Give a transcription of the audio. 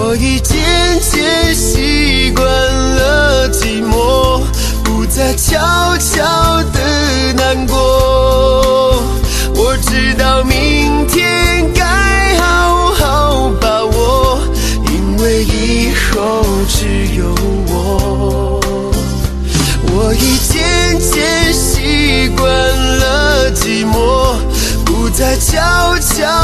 我已渐渐习惯了寂寞，不再悄悄地难过。我知道明天该好好把握，因为以后只有我。我已渐渐习惯了寂寞，不再悄悄